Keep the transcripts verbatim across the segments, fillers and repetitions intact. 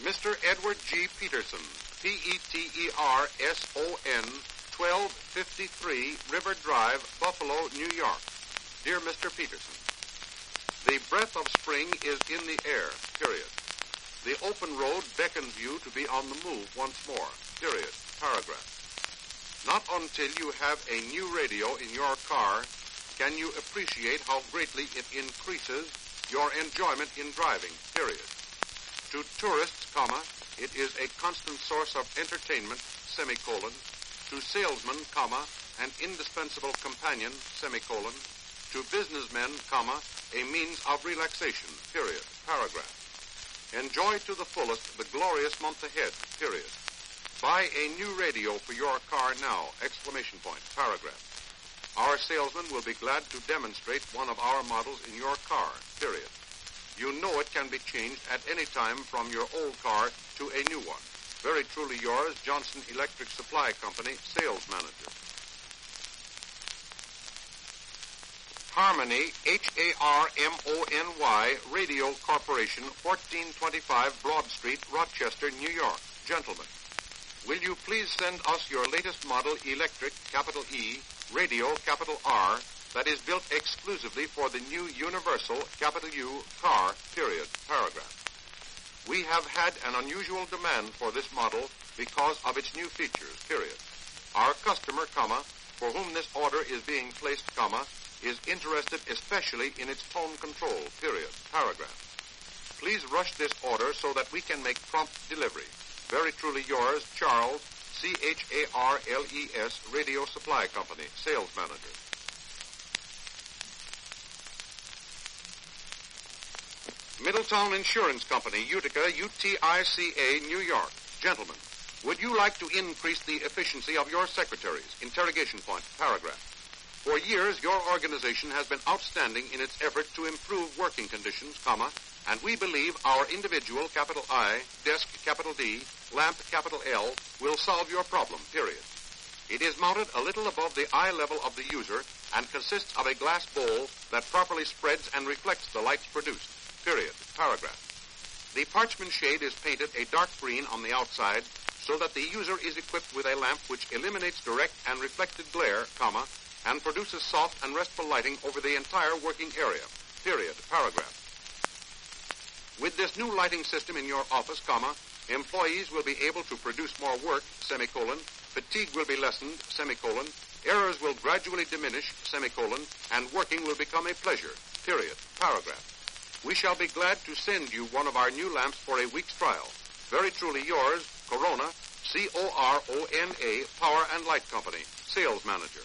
Mister Edward G. Peterson, P E T E R S O N, twelve fifty-three River Drive, Buffalo, New York. Dear Mister Peterson, the breath of spring is in the air, period. The open road beckons you to be on the move once more, period, paragraph. Not until you have a new radio in your car can you appreciate how greatly it increases your enjoyment in driving, period. To tourists, comma, it is a constant source of entertainment, semicolon. To salesmen, comma, an indispensable companion, semicolon. To businessmen, comma, a means of relaxation, period, paragraph. Enjoy to the fullest the glorious month ahead, period. Buy a new radio for your car now, exclamation point, paragraph. Our salesman will be glad to demonstrate one of our models in your car, period. You know it can be changed at any time from your old car to a new one. Very truly yours, Johnson Electric Supply Company, Sales Manager. Harmony, H A R M O N Y, Radio Corporation, fourteen twenty-five Broad Street, Rochester, New York. Gentlemen, will you please send us your latest model electric, capital E, radio, capital R, that is built exclusively for the new Universal, capital U, car, period, paragraph. We have had an unusual demand for this model because of its new features, period. Our customer, comma, for whom this order is being placed, comma, is interested especially in its tone control, period, paragraph. Please rush this order so that we can make prompt delivery. Very truly yours, Charles, C H A R L E S, Radio Supply Company, Sales Manager. Middletown Insurance Company, Utica, U T I C A, New York. Gentlemen, would you like to increase the efficiency of your secretaries? Interrogation point, paragraph. For years, your organization has been outstanding in its effort to improve working conditions, comma, and we believe our individual, capital I, desk, capital D, lamp, capital L, will solve your problem, period. It is mounted a little above the eye level of the user and consists of a glass bowl that properly spreads and reflects the lights produced, period, paragraph. The parchment shade is painted a dark green on the outside so that the user is equipped with a lamp which eliminates direct and reflected glare, comma, and produces soft and restful lighting over the entire working area, period, paragraph. With this new lighting system in your office, comma, employees will be able to produce more work, semicolon, fatigue will be lessened, semicolon, errors will gradually diminish, semicolon, and working will become a pleasure, period, paragraph. We shall be glad to send you one of our new lamps for a week's trial. Very truly yours, Corona, C O R O N A, Power and Light Company, Sales Manager.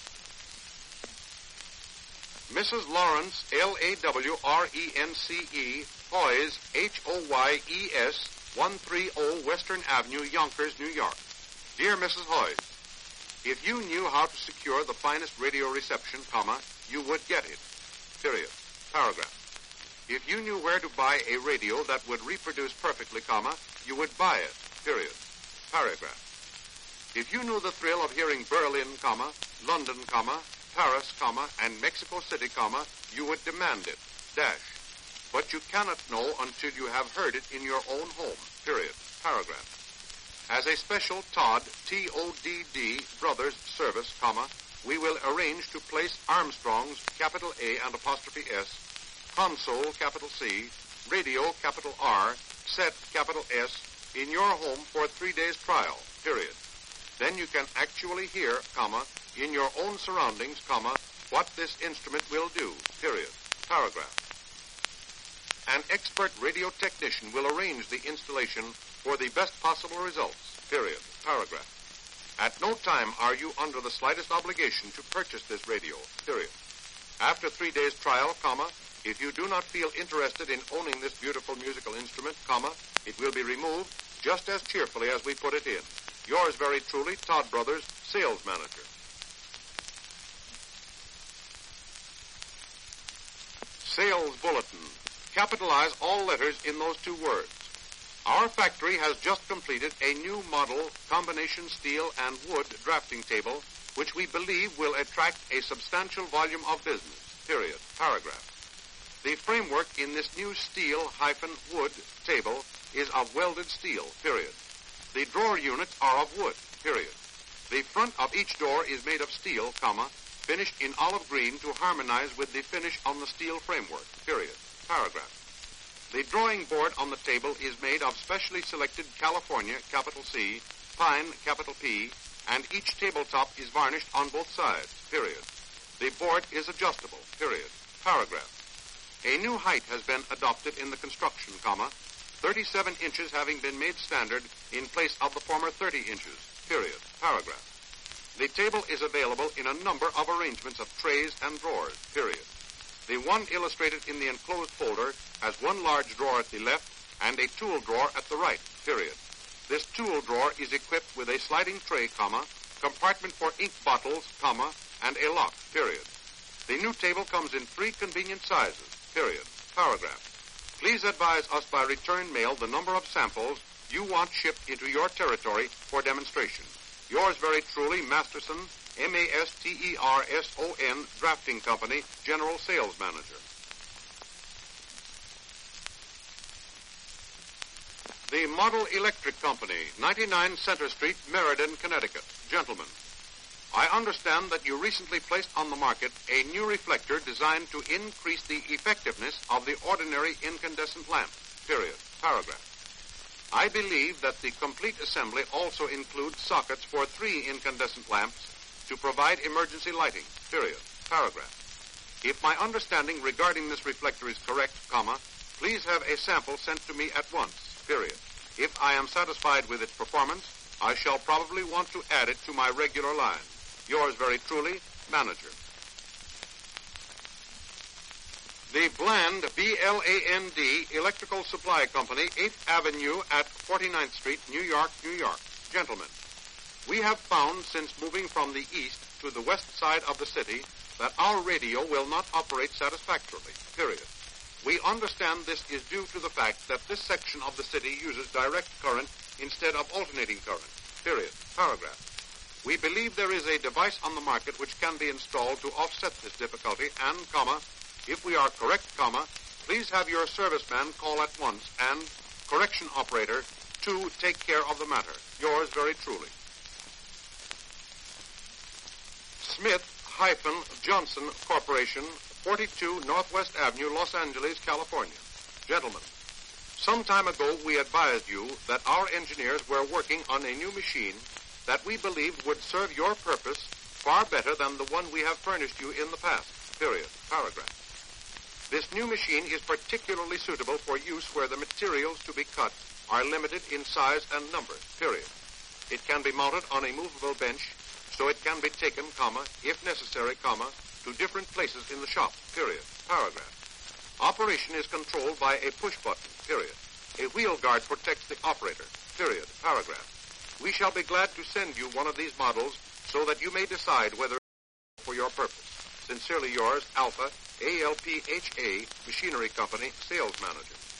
Missus Lawrence, L A W R E N C E, Hoyes, H O Y E S, one thirty Western Avenue, Yonkers, New York. Dear Missus Hoyes, if you knew how to secure the finest radio reception, comma, you would get it, period, paragraph. If you knew where to buy a radio that would reproduce perfectly, comma, you would buy it, period, paragraph. If you knew the thrill of hearing Berlin, comma, London, comma, Paris, comma, and Mexico City, comma, you would demand it, dash. But you cannot know until you have heard it in your own home, period, paragraph. As a special Todd, T O D D, Brothers service, comma, we will arrange to place Armstrong's, capital A and apostrophe S, console, capital C, radio, capital R, set, capital S, in your home for a three days trial, period. Then you can actually hear, comma, in your own surroundings, comma, what this instrument will do, period, paragraph. An expert radio technician will arrange the installation for the best possible results, period, paragraph. At no time are you under the slightest obligation to purchase this radio, period. After three days trial, comma, if you do not feel interested in owning this beautiful musical instrument, comma, it will be removed just as cheerfully as we put it in. Yours very truly, Todd Brothers, Sales Manager. Sales Bulletin. Capitalize all letters in those two words. Our factory has just completed a new model combination steel and wood drafting table, which we believe will attract a substantial volume of business, period, paragraph. The framework in this new steel-wood table is of welded steel, period. The drawer units are of wood, period. The front of each door is made of steel, comma, finished in olive green to harmonize with the finish on the steel framework, period. Paragraph. The drawing board on the table is made of specially selected California, capital C, pine, capital P, and each tabletop is varnished on both sides, period. The board is adjustable, period. Paragraph. A new height has been adopted in the construction, comma, thirty-seven inches having been made standard in place of the former thirty inches, period. Paragraph. The table is available in a number of arrangements of trays and drawers, period. The one illustrated in the enclosed folder has one large drawer at the left and a tool drawer at the right, period. This tool drawer is equipped with a sliding tray, comma, compartment for ink bottles, comma, and a lock, period. The new table comes in three convenient sizes, period. Paragraph. Please advise us by return mail the number of samples you want shipped into your territory for demonstration. Yours very truly, Masterson, M A S T E R S O N, Drafting Company, General Sales Manager. The Model Electric Company, ninety-nine Center Street, Meriden, Connecticut. Gentlemen, I understand that you recently placed on the market a new reflector designed to increase the effectiveness of the ordinary incandescent lamp, period. Paragraph. I believe that the complete assembly also includes sockets for three incandescent lamps to provide emergency lighting, period. Paragraph. If my understanding regarding this reflector is correct, comma, please have a sample sent to me at once, period. If I am satisfied with its performance, I shall probably want to add it to my regular line. Yours very truly, Manager. The Bland, B L A N D, Electrical Supply Company, eighth Avenue at forty-ninth Street, New York, New York. Gentlemen, we have found since moving from the east to the west side of the city that our radio will not operate satisfactorily, period. We understand this is due to the fact that this section of the city uses direct current instead of alternating current, period. Paragraph. We believe there is a device on the market which can be installed to offset this difficulty and, comma, if we are correct, comma, please have your serviceman call at once and correction operator to take care of the matter. Yours very truly. Smith-Johnson Corporation, forty-two Northwest Avenue, Los Angeles, California. Gentlemen, some time ago we advised you that our engineers were working on a new machine that we believed would serve your purpose far better than the one we have furnished you in the past, period. Paragraph. This new machine is particularly suitable for use where the materials to be cut are limited in size and number, period. It can be mounted on a movable bench, so it can be taken, comma, if necessary, comma, to different places in the shop, period. Paragraph. Operation is controlled by a push button, period. A wheel guard protects the operator, period. Paragraph. We shall be glad to send you one of these models so that you may decide whether for your purpose. Sincerely yours, Alpha, A L P H A, Machinery Company, Sales Manager.